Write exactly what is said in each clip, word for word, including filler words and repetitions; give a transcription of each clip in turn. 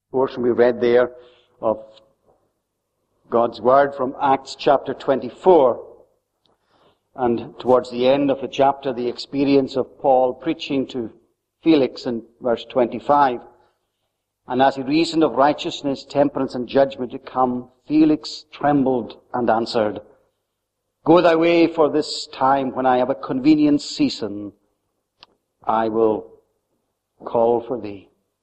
portion we read there of God's Word from Acts chapter twenty-four. And towards the end of the chapter, the experience of Paul preaching to Felix in verse twenty-five. And as he reasoned of righteousness, temperance, and judgment to come, Felix trembled and answered, Go thy way, for this time, when I have a convenient season, I will call for thee.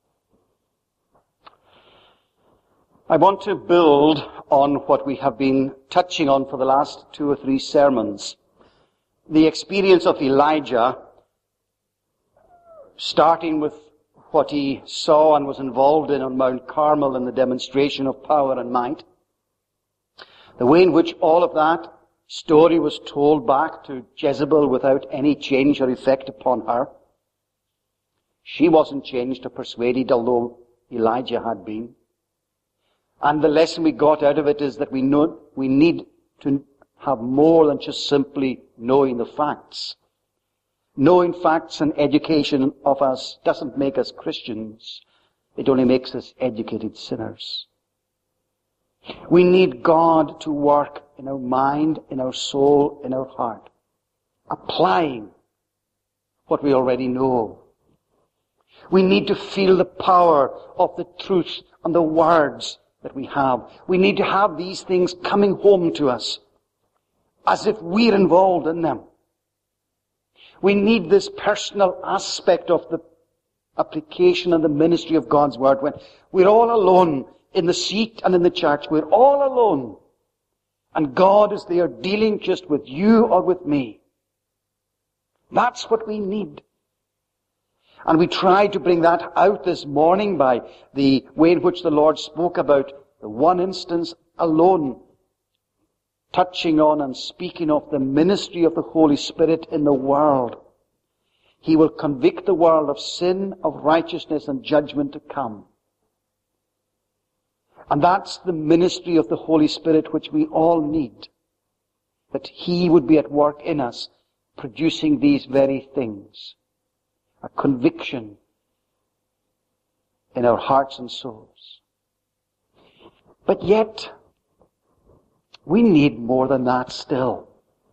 I want to build on what we have been touching on for the last two or three sermons. The experience of Elijah, starting with what he saw and was involved in on Mount Carmel in the demonstration of power and might. The way in which all of that story was told back to Jezebel without any change or effect upon her. She wasn't changed or persuaded, although Elijah had been. And the lesson we got out of it is that we know we need to have more than just simply knowing the facts. Knowing facts and education of us doesn't make us Christians. It only makes us educated sinners. We need God to work in our mind, in our soul, in our heart, applying what we already know. We need to feel the power of the truth and the words that we have. We need to have these things coming home to us as if we're involved in them. We need this personal aspect of the application and the ministry of God's Word. When we're all alone in the seat and in the church, we're all alone. And God is there dealing just with you or with me. That's what we need. And we tried to bring that out this morning by the way in which the Lord spoke about the one instance alone, touching on and speaking of the ministry of the Holy Spirit in the world. He will convict the world of sin, of righteousness, and judgment to come. And that's the ministry of the Holy Spirit which we all need. That He would be at work in us, producing these very things. A conviction in our hearts and souls. But yet, we need more than that still.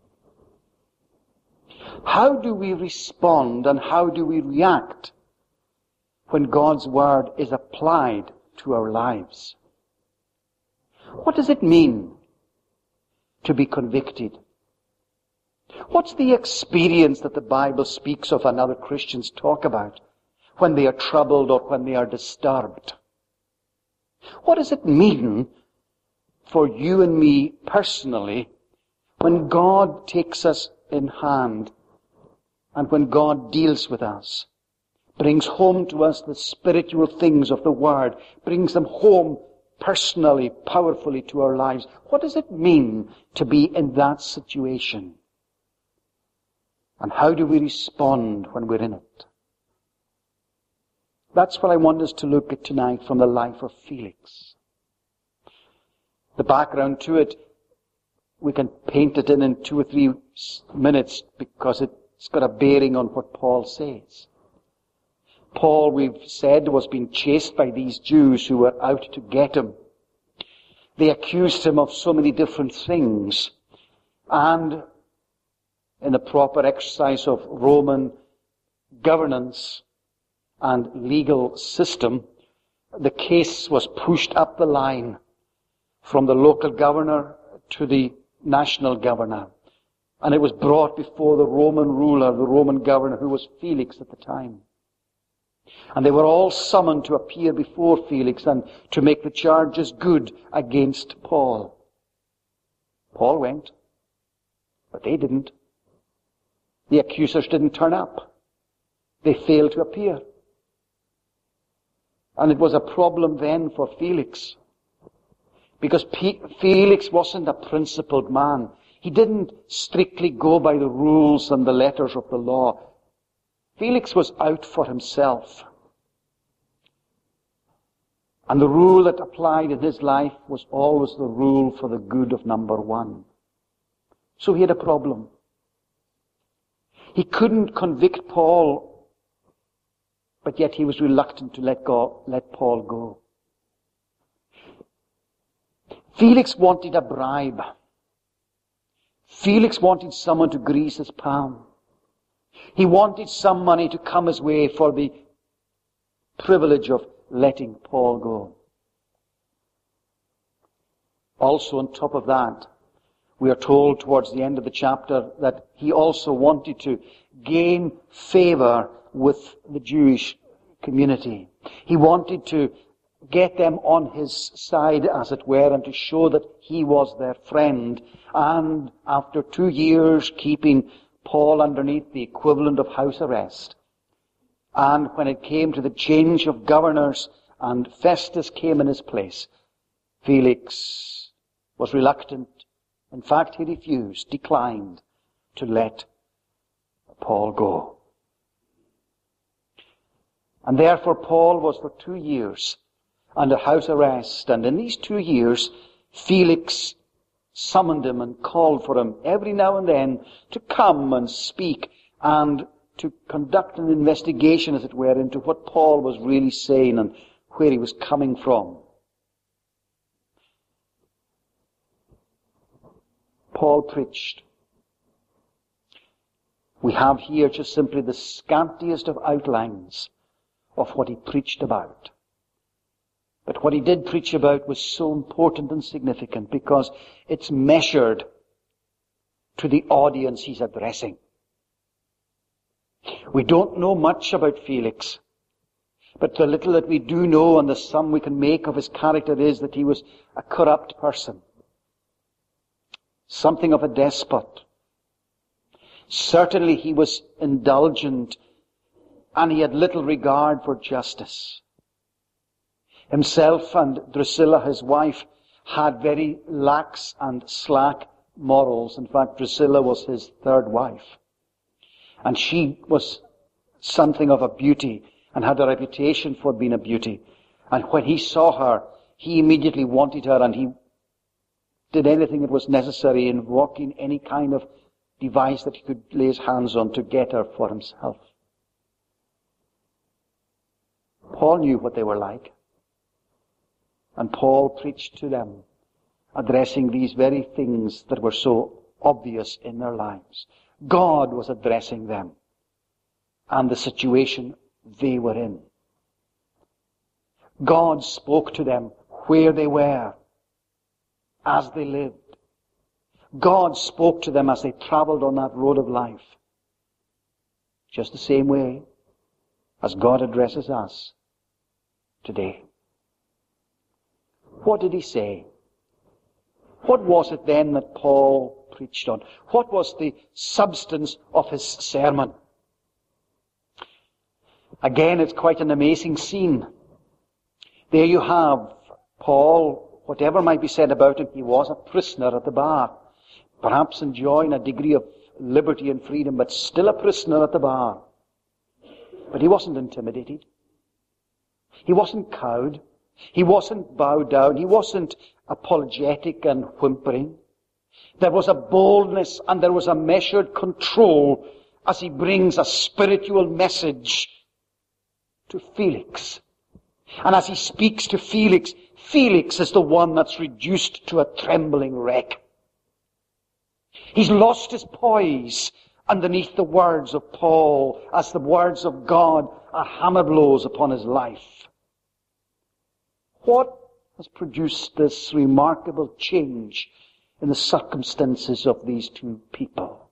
How do we respond and how do we react when God's Word is applied to our lives? What does it mean to be convicted? What's the experience that the Bible speaks of and other Christians talk about when they are troubled or when they are disturbed? What does it mean for you and me personally when God takes us in hand and when God deals with us, brings home to us the spiritual things of the Word, brings them home personally, powerfully to our lives? What does it mean to be in that situation? And how do we respond when we're in it? That's what I want us to look at tonight from the life of Felix. The background to it, we can paint it in in two or three minutes because it's got a bearing on what Paul says. Paul, we've said, was being chased by these Jews who were out to get him. They accused him of so many different things. And in the proper exercise of Roman governance and legal system, the case was pushed up the line from the local governor to the national governor. And it was brought before the Roman ruler, the Roman governor, who was Felix at the time. And they were all summoned to appear before Felix and to make the charges good against Paul. Paul went, but they didn't. The accusers didn't turn up. They failed to appear. And it was a problem then for Felix. Because P- Felix wasn't a principled man. He didn't strictly go by the rules and the letters of the law. Felix was out for himself. And the rule that applied in his life was always the rule for the good of number one. So he had a problem. He couldn't convict Paul, but yet he was reluctant to let go, let Paul go. Felix wanted a bribe. Felix wanted someone to grease his palm. He wanted some money to come his way for the privilege of letting Paul go. Also, on top of that, we are told towards the end of the chapter that he also wanted to gain favor with the Jewish community. He wanted to get them on his side, as it were, and to show that he was their friend. And after two years keeping Paul underneath the equivalent of house arrest, and when it came to the change of governors and Festus came in his place, Felix was reluctant. In fact, he refused, declined to let Paul go. And therefore Paul was for two years under house arrest. And in these two years, Felix summoned him and called for him every now and then to come and speak and to conduct an investigation, as it were, into what Paul was really saying and where he was coming from. Paul preached. We have here just simply the scantiest of outlines of what he preached about. But what he did preach about was so important and significant because it's measured to the audience he's addressing. We don't know much about Felix, but the little that we do know and the sum we can make of his character is that he was a corrupt person. Something of a despot. Certainly he was indulgent and he had little regard for justice. Himself and Drusilla, his wife, had very lax and slack morals. In fact, Drusilla was his third wife. And she was something of a beauty and had a reputation for being a beauty. And when he saw her, he immediately wanted her and he did anything that was necessary, invoking any kind of device that he could lay his hands on to get her for himself. Paul knew what they were like. And Paul preached to them, addressing these very things that were so obvious in their lives. God was addressing them and the situation they were in. God spoke to them where they were, as they lived. God spoke to them as they traveled on that road of life. Just the same way as God addresses us today. What did he say? What was it then that Paul preached on? What was the substance of his sermon? Again, it's quite an amazing scene. There you have Paul, whatever might be said about him, he was a prisoner at the bar. Perhaps enjoying a degree of liberty and freedom, but still a prisoner at the bar. But he wasn't intimidated. He wasn't cowed. He wasn't bowed down. He wasn't apologetic and whimpering. There was a boldness and there was a measured control as he brings a spiritual message to Felix. And as he speaks to Felix, Felix is the one that's reduced to a trembling wreck. He's lost his poise underneath the words of Paul as the words of God are hammer blows upon his life. What has produced this remarkable change in the circumstances of these two people?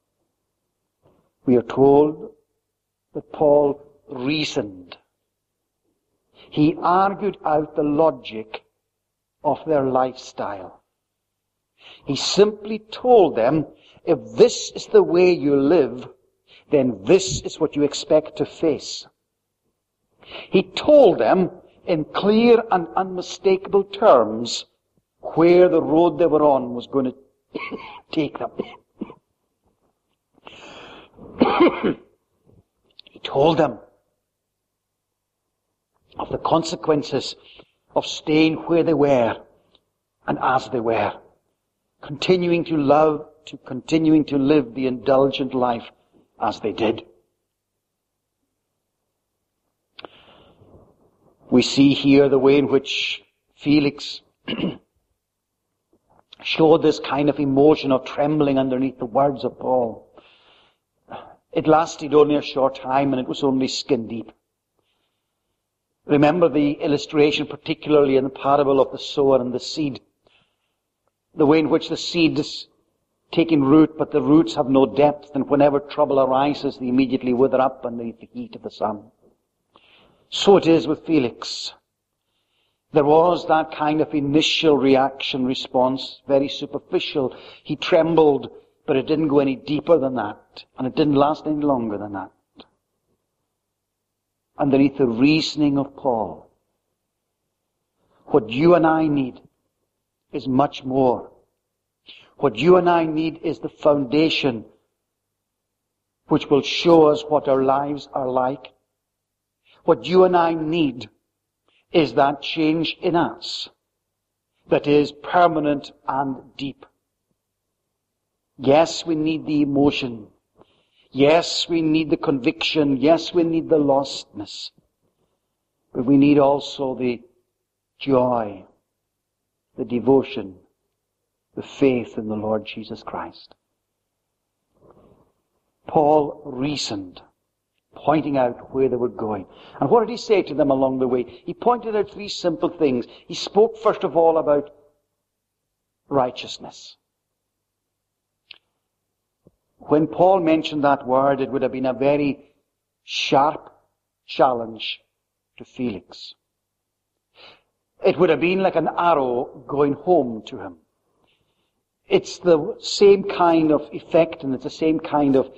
We are told that Paul reasoned. He argued out the logic of their lifestyle. He simply told them, if this is the way you live, then this is what you expect to face. He told them in clear and unmistakable terms where the road they were on was going to take them. He told them of the consequences of staying where they were and as they were, continuing to love, to continuing to live the indulgent life as they did. We see here the way in which Felix showed this kind of emotion of trembling underneath the words of Paul. It lasted only a short time, and it was only skin deep. Remember the illustration, particularly in the parable of the sower and the seed. The way in which the seed is taking root, but the roots have no depth, and whenever trouble arises, they immediately wither up underneath the heat of the sun. So it is with Felix. There was that kind of initial reaction response, very superficial. He trembled, but it didn't go any deeper than that, and it didn't last any longer than that. Underneath the reasoning of Paul, what you and I need is much more. What you and I need is the foundation which will show us what our lives are like. What you and I need is that change in us that is permanent and deep. Yes, we need the emotion. Yes, we need the conviction. Yes, we need the lostness. But we need also the joy, the devotion, the faith in the Lord Jesus Christ. Paul reasoned, pointing out where they were going. And what did he say to them along the way? He pointed out three simple things. He spoke first of all about righteousness. When Paul mentioned that word, it would have been a very sharp challenge to Felix. It would have been like an arrow going home to him. It's the same kind of effect, and it's the same kind of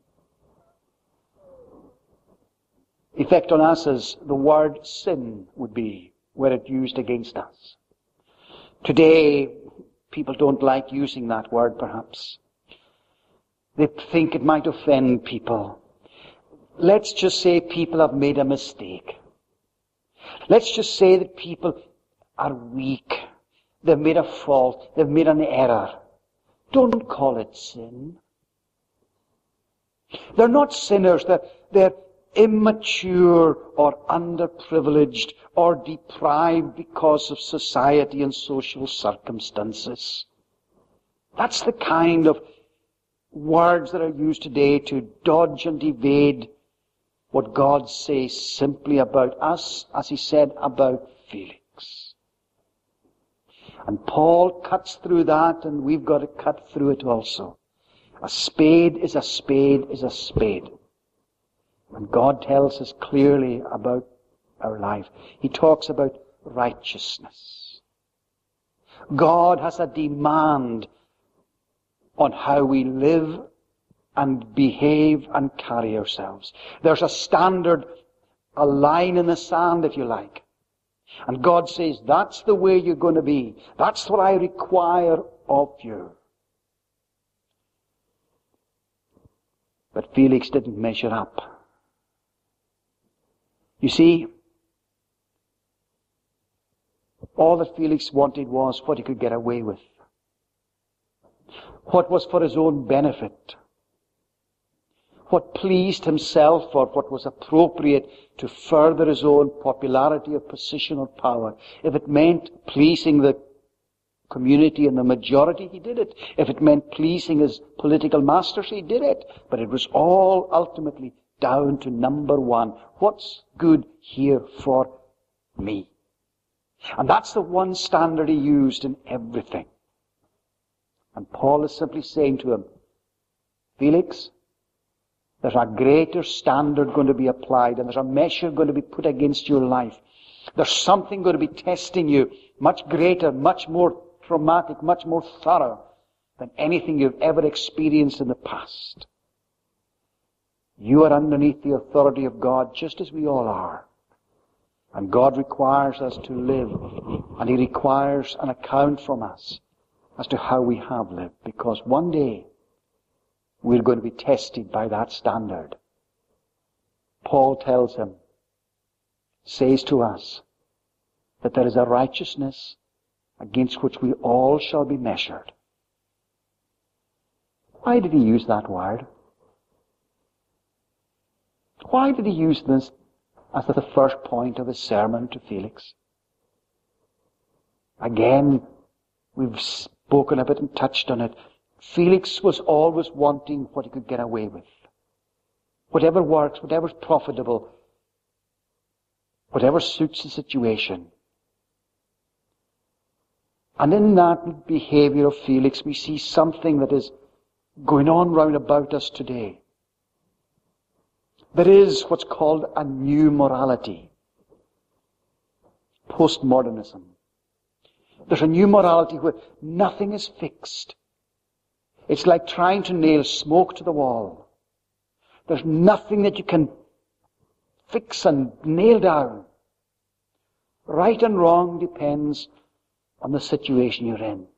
effect on us as the word sin would be, were it used against us. Today, people don't like using that word, perhaps. They think it might offend people. Let's just say people have made a mistake. Let's just say that people are weak. They've made a fault. They've made an error. Don't call it sin. They're not sinners. They're, they're immature or underprivileged or deprived because of society and social circumstances. That's the kind of words that are used today to dodge and evade what God says simply about us, as he said about Felix. And Paul cuts through that, and we've got to cut through it also. A spade is a spade is a spade. And God tells us clearly about our life. He talks about righteousness. God has a demand on how we live and behave and carry ourselves. There's a standard, a line in the sand, if you like. And God says, that's the way you're going to be. That's what I require of you. But Felix didn't measure up. You see, all that Felix wanted was what he could get away with. What was for his own benefit. What pleased himself, or what was appropriate to further his own popularity of position or power. If it meant pleasing the community and the majority, he did it. If it meant pleasing his political masters, he did it. But it was all ultimately down to number one. What's good here for me? And that's the one standard he used in everything. And Paul is simply saying to him, Felix, there's a greater standard going to be applied, and there's a measure going to be put against your life. There's something going to be testing you, much greater, much more traumatic, much more thorough than anything you've ever experienced in the past. You are underneath the authority of God, just as we all are. And God requires us to live, and he requires an account from us as to how we have lived, because one day we're going to be tested by that standard. Paul tells him, says to us, that there is a righteousness against which we all shall be measured. Why did he use that word? Why did he use this as the first point of his sermon to Felix? Again, we've spoken of it and touched on it. Felix was always wanting what he could get away with. Whatever works, whatever's profitable, whatever suits the situation. And in that behavior of Felix, we see something that is going on round about us today. There is what's called a new morality. Postmodernism. There's a new morality where nothing is fixed. It's like trying to nail smoke to the wall. There's nothing that you can fix and nail down. Right and wrong depends on the situation you're in,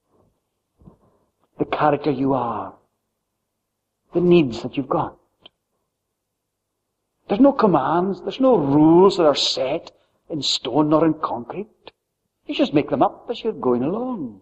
the character you are, the needs that you've got. There's no commands, there's no rules that are set in stone or in concrete. You just make them up as you're going along.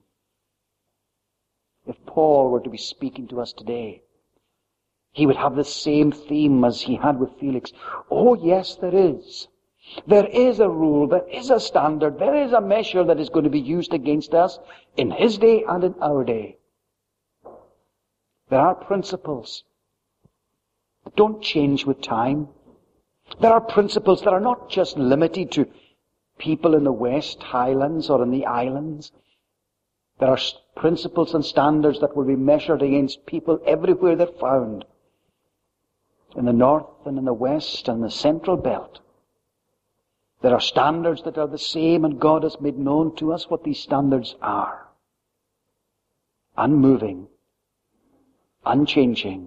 If Paul were to be speaking to us today, he would have the same theme as he had with Felix. Oh yes, there is. There is a rule, there is a standard, there is a measure that is going to be used against us in his day and in our day. There are principles that don't change with time. There are principles that are not just limited to people in the West Highlands or in the islands. There are principles and standards that will be measured against people everywhere they're found. In the north and in the west and the central belt. There are standards that are the same, and God has made known to us what these standards are. Unmoving, unchanging,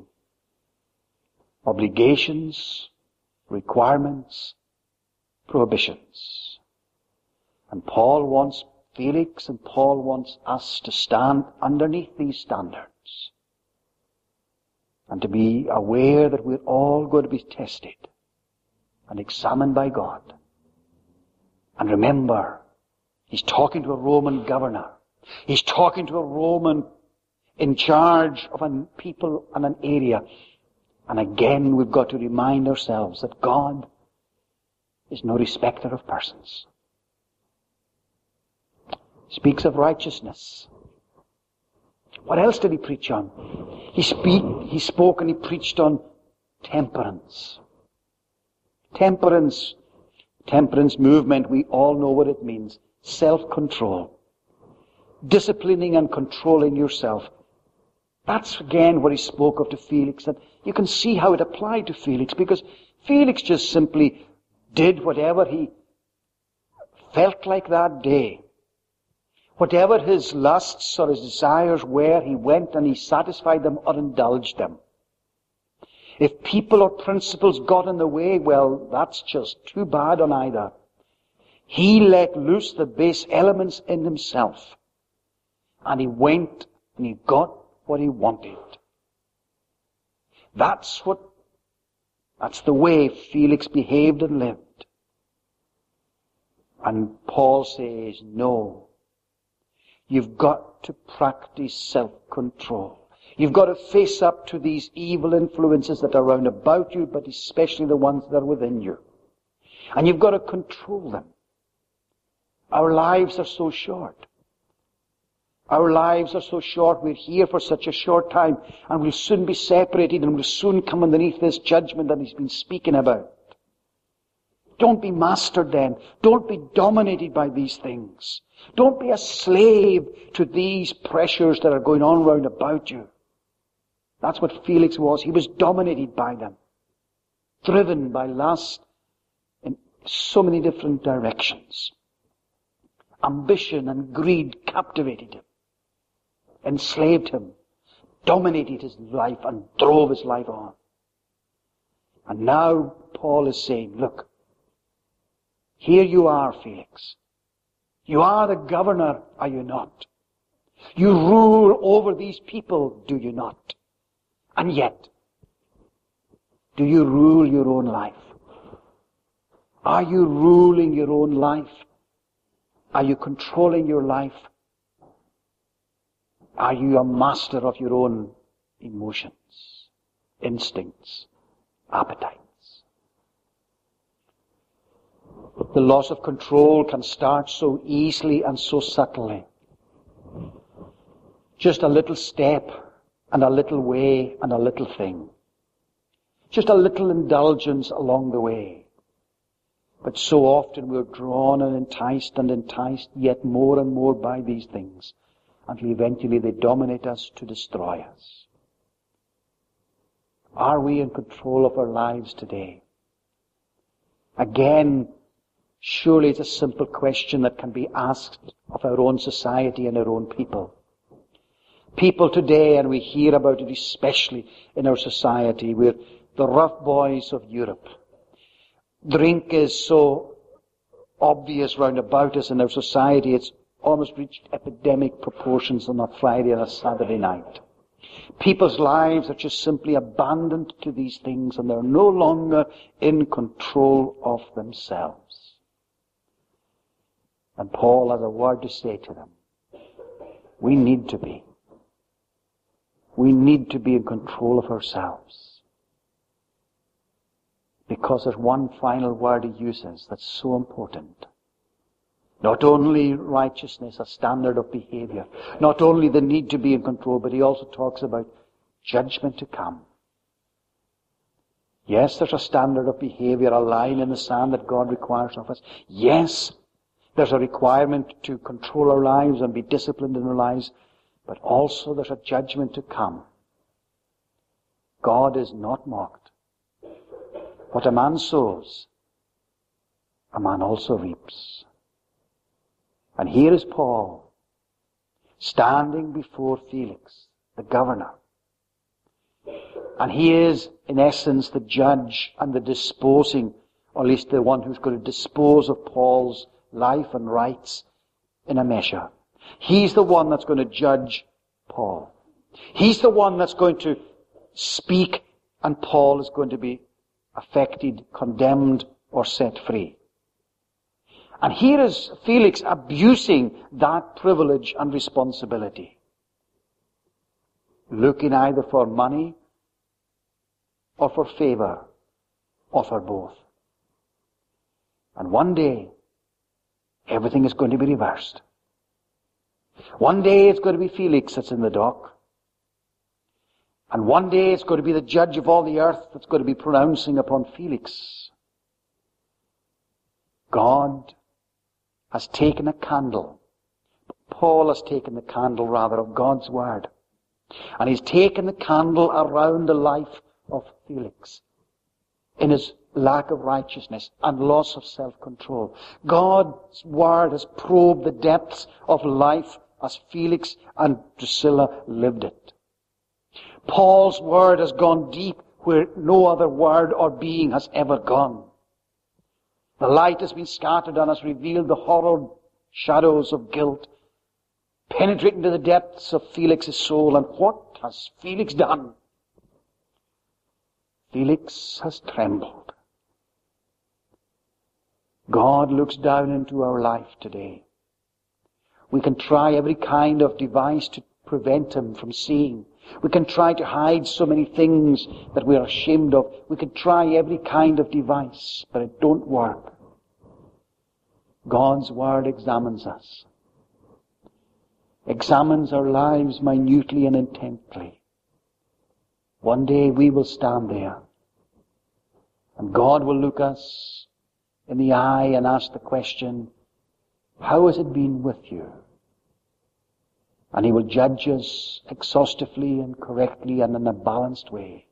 obligations, requirements, prohibitions. And Paul wants Felix and Paul wants us to stand underneath these standards and to be aware that we're all going to be tested and examined by God. And remember, he's talking to a Roman governor. He's talking to a Roman in charge of a people and an area. And again, we've got to remind ourselves that God is no respecter of persons. He speaks of righteousness. What else did he preach on? He speak, he spoke and he preached on temperance. Temperance. Temperance movement, we all know what it means. Self-control. Disciplining and controlling yourself. That's again what he spoke of to Felix. And you can see how it applied to Felix, because Felix just simply did whatever he felt like that day. Whatever his lusts or his desires were, he went and he satisfied them or indulged them. If people or principles got in the way, well, that's just too bad on either. He let loose the base elements in himself. And he went and he got what he wanted. That's what, that's the way Felix behaved and lived. And Paul says, no. You've got to practice self-control. You've got to face up to these evil influences that are round about you, but especially the ones that are within you. And you've got to control them. Our lives are so short. Our lives are so short. We're here for such a short time, and we'll soon be separated, and we'll soon come underneath this judgment that he's been speaking about. Don't be mastered then. Don't be dominated by these things. Don't be a slave to these pressures that are going on round about you. That's what Felix was. He was dominated by them. Driven by lust in so many different directions. Ambition and greed captivated him. Enslaved him. Dominated his life and drove his life on. And now Paul is saying, look, here you are, Felix. You are the governor, are you not? You rule over these people, do you not? And yet, do you rule your own life? Are you ruling your own life? Are you controlling your life? Are you a master of your own emotions, instincts, appetites? The loss of control can start so easily and so subtly. Just a little step and a little way and a little thing. Just a little indulgence along the way. But so often we're drawn and enticed and enticed yet more and more by these things, until eventually they dominate us to destroy us. Are we in control of our lives today? Again, surely it's a simple question that can be asked of our own society and our own people. People today, and we hear about it especially in our society, we're the rough boys of Europe. Drink is so obvious round about us in our society, it's almost reached epidemic proportions on a Friday and a Saturday night. People's lives are just simply abandoned to these things, and they're no longer in control of themselves. And Paul has a word to say to them. We need to be. We need to be in control of ourselves. Because there's one final word he uses that's so important. Not only righteousness, a standard of behavior. Not only the need to be in control, but he also talks about judgment to come. Yes, there's a standard of behavior, a line in the sand that God requires of us. Yes, there's a requirement to control our lives and be disciplined in our lives. But also there's a judgment to come. God is not mocked. What a man sows, a man also reaps. And here is Paul, standing before Felix, the governor. And he is, in essence, the judge and the disposing, or at least the one who's going to dispose of Paul's life and rights in a measure. He's the one that's going to judge Paul. He's the one that's going to speak, and Paul is going to be affected, condemned, or set free. And here is Felix abusing that privilege and responsibility, looking either for money or for favor or for both. And one day, everything is going to be reversed. One day it's going to be Felix that's in the dock. And one day it's going to be the judge of all the earth that's going to be pronouncing upon Felix. God has taken a candle. Paul has taken the candle, rather, of God's word. And he's taken the candle around the life of Felix in his lack of righteousness and loss of self-control. God's word has probed the depths of life as Felix and Drusilla lived it. Paul's word has gone deep where no other word or being has ever gone. The light has been scattered and has revealed the horrid shadows of guilt, penetrating to the depths of Felix's soul. And what has Felix done? Felix has trembled. God looks down into our life today. We can try every kind of device to prevent him from seeing. We can try to hide so many things that we are ashamed of. We can try every kind of device, but it don't work. God's word examines us. Examines our lives minutely and intently. One day we will stand there, and God will look us in the eye and ask the question, how has it been with you? And he will judge us exhaustively and correctly and in a balanced way.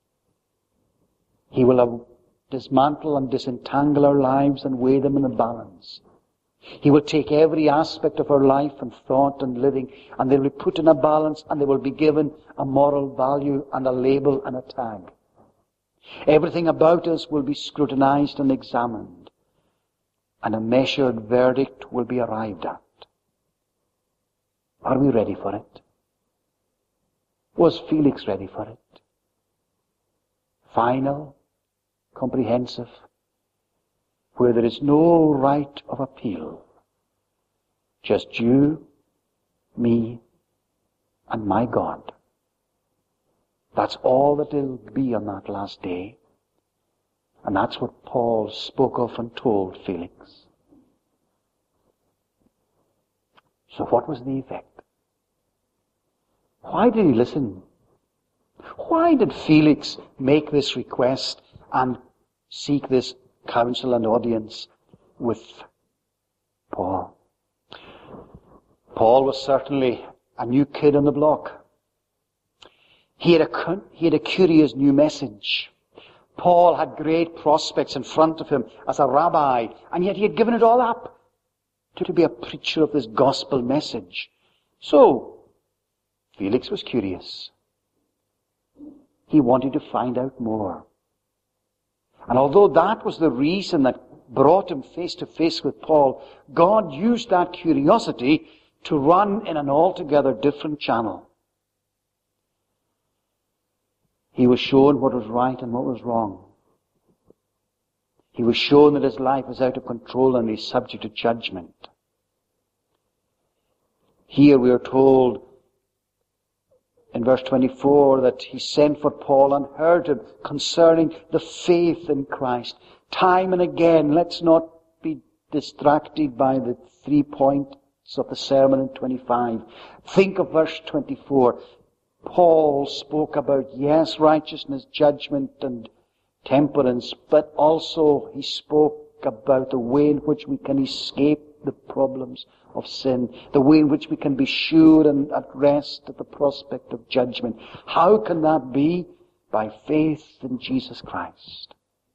He will dismantle and disentangle our lives and weigh them in a balance. He will take every aspect of our life and thought and living, and they will be put in a balance, and they will be given a moral value and a label and a tag. Everything about us will be scrutinized and examined, and a measured verdict will be arrived at. Are we ready for it? Was Felix ready for it? Final, comprehensive, where there is no right of appeal. Just you, me, and my God. That's all that it'll be on that last day. And that's what Paul spoke of and told Felix. So what was the effect? Why did he listen? Why did Felix make this request and seek this counsel and audience with Paul? Paul was certainly a new kid on the block. He had a, he had a curious new message. Paul had great prospects in front of him as a rabbi, and yet he had given it all up to, to be a preacher of this gospel message. So, Felix was curious. He wanted to find out more. And although that was the reason that brought him face to face with Paul, God used that curiosity to run in an altogether different channel. He was shown what was right and what was wrong. He was shown that his life was out of control and he's subject to judgment. Here we are told in verse twenty-four that he sent for Paul and heard him concerning the faith in Christ. Time and again, let's not be distracted by the three points of the sermon in twenty-five. Think of verse twenty-four. Paul spoke about, yes, righteousness, judgment, and temperance, but also he spoke about the way in which we can escape the problems of sin, the way in which we can be sure and at rest at the prospect of judgment. How can that be? By faith in Jesus Christ.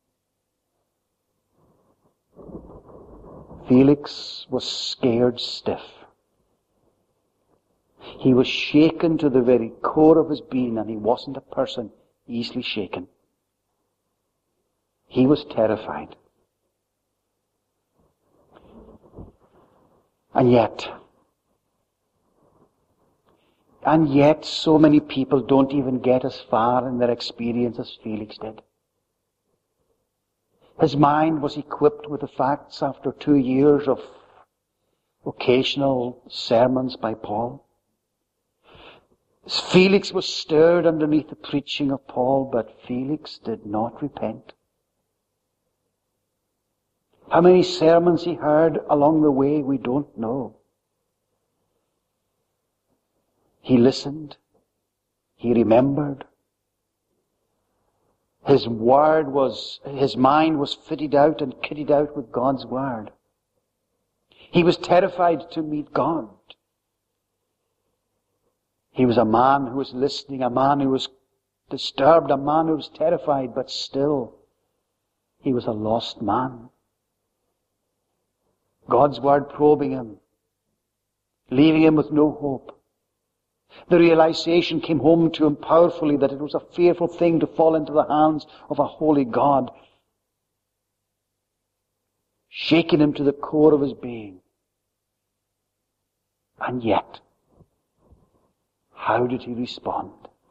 Felix was scared stiff. He was shaken to the very core of his being, and he wasn't a person easily shaken. He was terrified. And yet, and yet so many people don't even get as far in their experience as Felix did. His mind was equipped with the facts after two years of occasional sermons by Paul. Felix was stirred underneath the preaching of Paul, but Felix did not repent. How many sermons he heard along the way, we don't know. He listened. He remembered. His word was, his mind was fitted out and kitted out with God's word. He was terrified to meet God. He was a man who was listening, a man who was disturbed, a man who was terrified, but still, he was a lost man. God's word probing him, leaving him with no hope. The realization came home to him powerfully that it was a fearful thing to fall into the hands of a holy God, shaking him to the core of his being. And yet, how did he respond?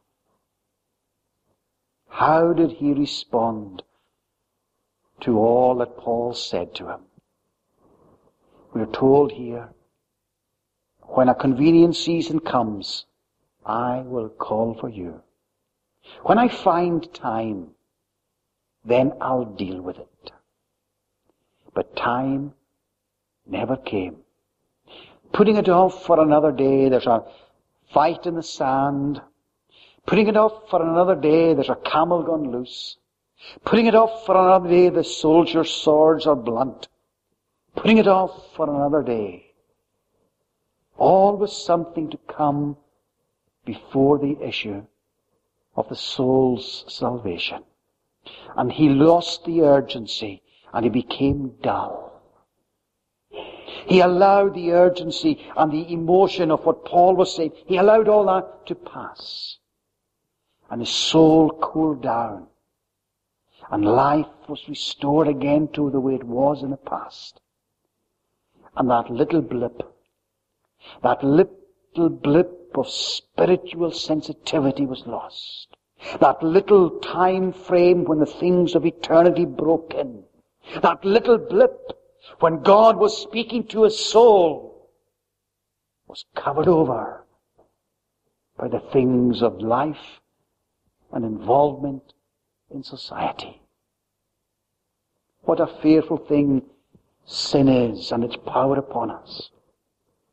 How did he respond to all that Paul said to him? We're told here, when a convenient season comes, I will call for you. When I find time, then I'll deal with it. But time never came. Putting it off for another day, there's a fight in the sand. Putting it off for another day, there's a camel gone loose. Putting it off for another day, the soldiers' swords are blunt. Putting it off for another day. Always something to come before the issue of the soul's salvation. And he lost the urgency and he became dull. He allowed the urgency and the emotion of what Paul was saying, he allowed all that to pass. And his soul cooled down. And life was restored again to the way it was in the past. And that little blip, that little blip of spiritual sensitivity was lost. That little time frame when the things of eternity broke in. That little blip when God was speaking to his soul was covered over by the things of life and involvement in society. What a fearful thing sin is and its power upon us.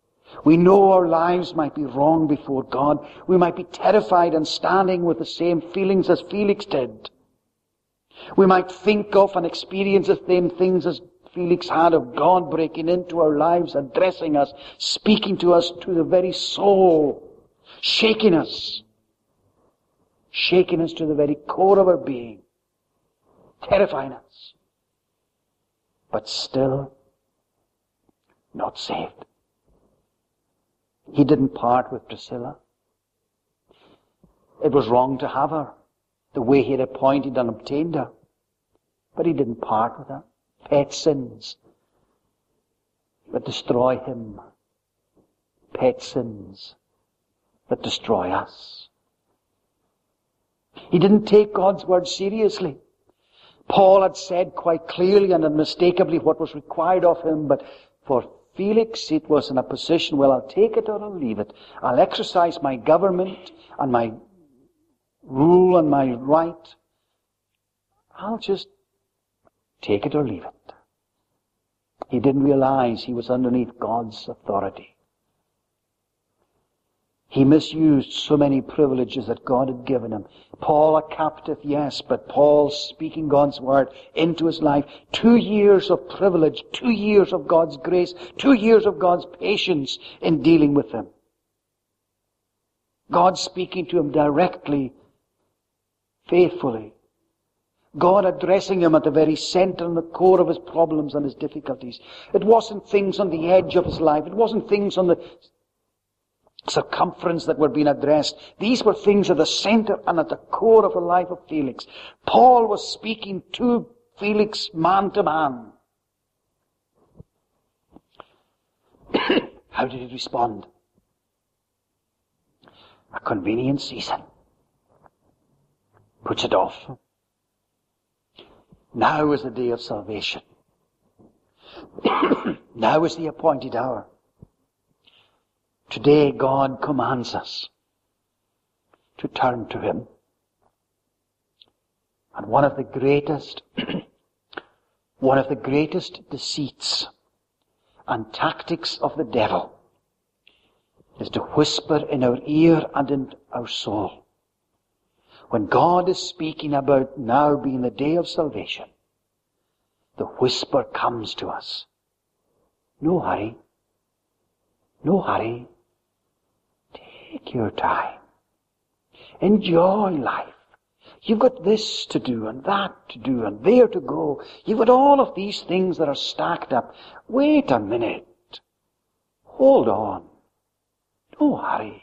We know our lives might be wrong before God. We might be terrified and standing with the same feelings as Felix did. We might think of and experience the same things as Felix had, of God breaking into our lives, addressing us, speaking to us to the very soul, shaking us, shaking us to the very core of our being, terrifying us, but still not saved. He didn't part with Priscilla. It was wrong to have her the way he had appointed and obtained her, but he didn't part with her. Pet sins that destroy him. Pet sins that destroy us. He didn't take God's word seriously. Paul had said quite clearly and unmistakably what was required of him, but for Felix it was in a position, well, I'll take it or I'll leave it. I'll exercise my government and my rule and my right. I'll just take it or leave it. He didn't realize he was underneath God's authority. He misused so many privileges that God had given him. Paul a captive, yes, but Paul speaking God's word into his life. Two years of privilege, two years of God's grace, two years of God's patience in dealing with him. God speaking to him directly, faithfully. God addressing him at the very center and the core of his problems and his difficulties. It wasn't things on the edge of his life. It wasn't things on the circumference that were being addressed. These were things at the center and at the core of the life of Felix. Paul was speaking to Felix man to man. How did he respond? A convenient season. Puts it off. Now is the day of salvation. Now is the appointed hour. Today God commands us to turn to Him. And one of the greatest, one of the greatest deceits and tactics of the devil is to whisper in our ear and in our soul. When God is speaking about now being the day of salvation, the whisper comes to us. No hurry. No hurry. Take your time. Enjoy life. You've got this to do and that to do and there to go. You've got all of these things that are stacked up. Wait a minute. Hold on. No hurry.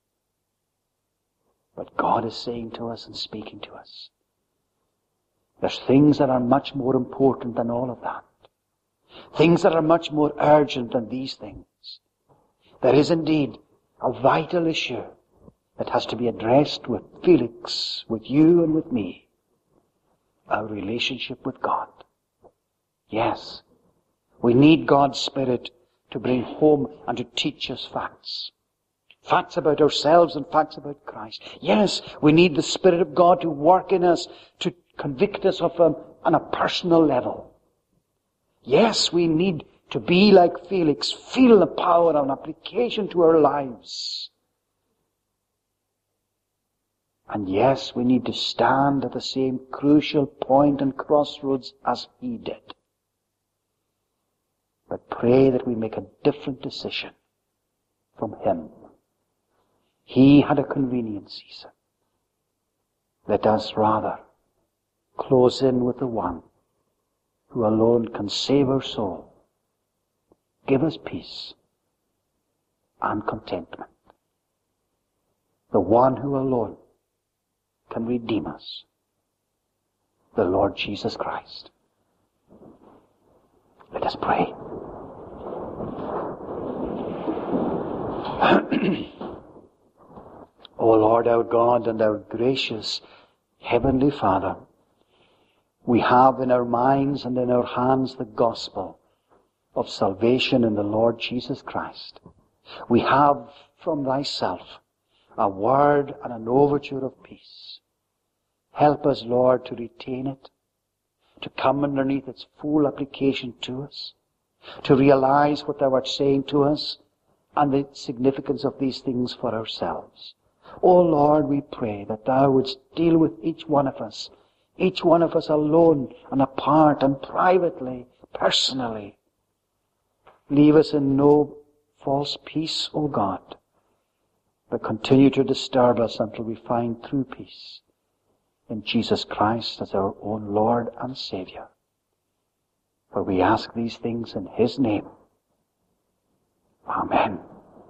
But God is saying to us and speaking to us, there's things that are much more important than all of that. Things that are much more urgent than these things. There is indeed a vital issue that has to be addressed with Felix, with you and with me. Our relationship with God. Yes, we need God's Spirit to bring home and to teach us facts. Facts about ourselves and facts about Christ. Yes, we need the Spirit of God to work in us, to convict us of Him on a personal level. Yes, we need to be like Felix, feel the power of an application to our lives. And yes, we need to stand at the same crucial point and crossroads as he did. But pray that we make a different decision from him. He had a convenient season. Let us rather close in with the one who alone can save our soul, give us peace and contentment. The one who alone can redeem us, the Lord Jesus Christ. Let us pray. O Lord our God and our gracious Heavenly Father, we have in our minds and in our hands the gospel of salvation in the Lord Jesus Christ. We have from Thyself a word and an overture of peace. Help us, Lord, to retain it, to come underneath its full application to us, to realize what Thou art saying to us, and the significance of these things for ourselves. O Lord, we pray that Thou wouldst deal with each one of us, each one of us alone and apart and privately, personally. Leave us in no false peace, O God, but continue to disturb us until we find true peace in Jesus Christ as our own Lord and Saviour. For we ask these things in His name. Amen.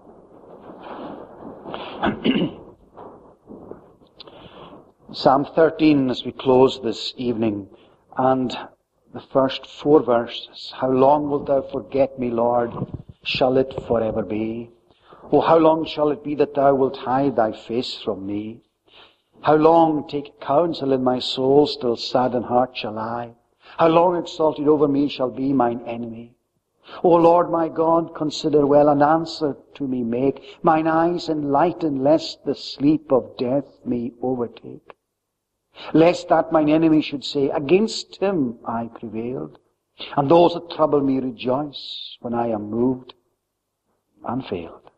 Psalm thirteen, as we close this evening, and the first four verses. How long wilt Thou forget me, Lord? Shall it forever be? Oh, how long shall it be that Thou wilt hide Thy face from me? How long take counsel in my soul, still sad in heart shall I? How long exalted over me shall be mine enemy? O Lord my God, consider well, and answer to me make. Mine eyes enlighten, lest the sleep of death me overtake. Lest that mine enemy should say, against him I prevailed. And those that trouble me rejoice when I am moved and failed.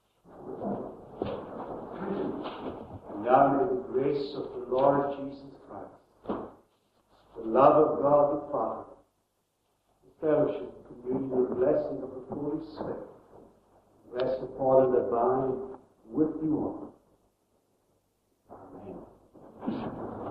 And now may the grace of the Lord Jesus Christ, the love of God the Father, the fellowship, communion, and blessing of the Holy Spirit rest upon and abide with you all. Amen.